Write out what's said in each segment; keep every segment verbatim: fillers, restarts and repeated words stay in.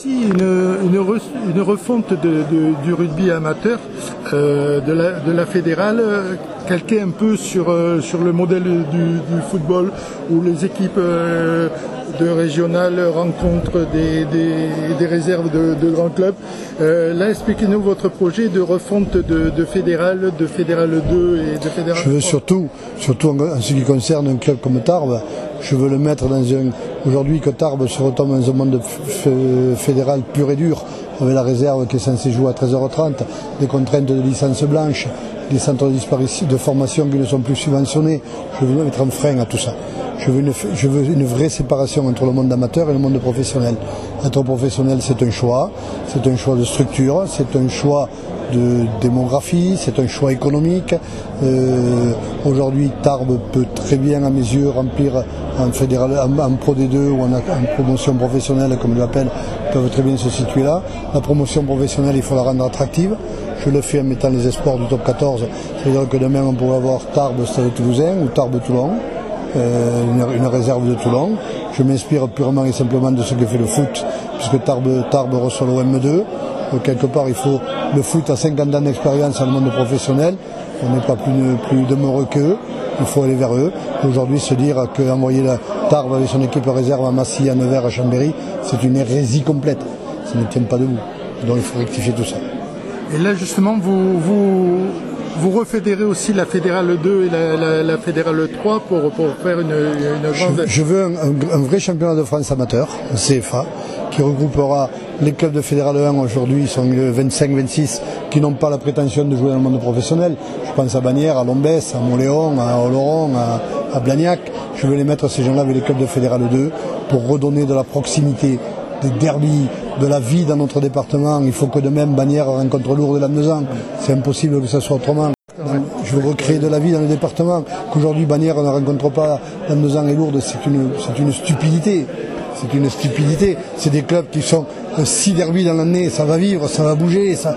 aussi une, une, re, une refonte de, de, du rugby amateur, euh, de, la, de la fédérale, calquée un peu sur, euh, sur le modèle du, du football, où les équipes euh, de régionales rencontrent des, des, des réserves de, de grands clubs. Euh, là, expliquez-nous votre projet de refonte de, de fédérale, de fédérale deux et de fédérale Je veux trois. surtout, surtout en ce qui concerne un club comme Tarbes, je veux le mettre dans un... Aujourd'hui que Tarbes se retombe dans un monde fédéral pur et dur, avec la réserve qui est censée jouer à treize heures trente, des contraintes de licence blanche, des centres de disparition, de formation qui ne sont plus subventionnés. Je veux mettre un frein à tout ça. Je veux, une, je veux une vraie séparation entre le monde amateur et le monde professionnel. Être professionnel, c'est un choix, c'est un choix de structure, c'est un choix de démographie, c'est un choix économique. Euh, Aujourd'hui, Tarbes peut très bien, à mes yeux, remplir en, fédéral, en, en Pro D deux ou en, en promotion professionnelle, comme je l'appelle, peuvent très bien se situer là. La promotion professionnelle, il faut la rendre attractive. Je le fais en mettant les espoirs du top quatorze. C'est-à-dire que demain, on pourrait avoir Tarbes Stade Toulousain ou Tarbes Toulon. Euh, une, une réserve de Toulon. Je m'inspire purement et simplement de ce que fait le foot, puisque Tarbes, Tarbes reçoit l'O M deux. Euh, quelque part, il faut le foot à cinquante ans d'expérience dans le monde professionnel. On n'est pas plus, plus demeureux qu'eux. Il faut aller vers eux. Aujourd'hui, se dire qu'envoyer la Tarbes avec son équipe réserve à Massy, à Nevers, à Chambéry, c'est une hérésie complète. Ça ne tient pas debout. Donc il faut rectifier tout ça. Et là, justement, vous, vous, vous refédérez aussi la fédérale deux et la, la, la fédérale trois pour, pour faire une, une grande... Je, je veux un, un, un vrai championnat de France amateur, un C F A, qui regroupera les clubs de fédérale un, aujourd'hui, ils sont vingt-cinq vingt-six, qui n'ont pas la prétention de jouer dans le monde professionnel. Je pense à Bagnères, à Lombès, à Montléon, à Oloron, à, à Blagnac. Je veux les mettre, ces gens-là, avec les clubs de fédérale deux, pour redonner de la proximité, des derbys, de la vie dans notre département. Il faut que de même Bagnères rencontre Lourdes et Lannemezan. C'est impossible que ça soit autrement. Donc, je veux recréer de la vie dans le département. Qu'aujourd'hui Bagnères ne rencontre pas Lannemezan et Lourdes, c'est une, c'est une stupidité. C'est une stupidité. C'est des clubs qui sont six derbys dans l'année. Ça va vivre, ça va bouger, ça,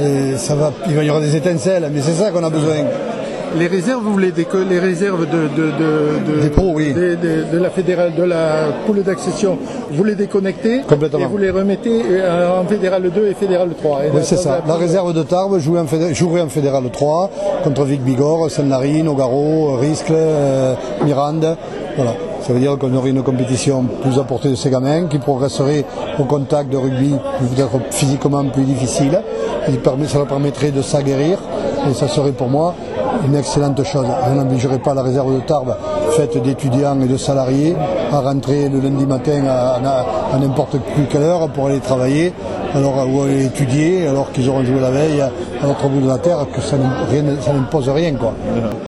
ça va, il y aura des étincelles. Mais c'est ça qu'on a besoin. Les réserves, vous les, déco- les réserves de, de, de, de, des pros, oui. de, de, de la fédérale, de la poule d'accession, vous les déconnectez complètement. Et vous les remettez en fédérale deux et fédérale trois. Et oui, c'est ça. La, la réserve de Tarbes jouerait en, fédé- jouerait en fédérale trois contre Vic-Bigorre, Sainte-Narine, Nogaro, Riscle, euh, Mirande. Voilà. Ça veut dire qu'on aurait une compétition plus à portée de ces gamins qui progresserait au contact de rugby peut-être physiquement plus difficile. Ça leur permettrait de s'aguerrir et ça serait pour moi une excellente chose. Je n'obligerai pas la réserve de Tarbes, faite d'étudiants et de salariés, à rentrer le lundi matin à, à, à n'importe plus quelle heure pour aller travailler, alors, ou aller étudier, alors qu'ils auront joué la veille à l'autre bout de la terre, que ça, rien, ça n'impose rien, quoi.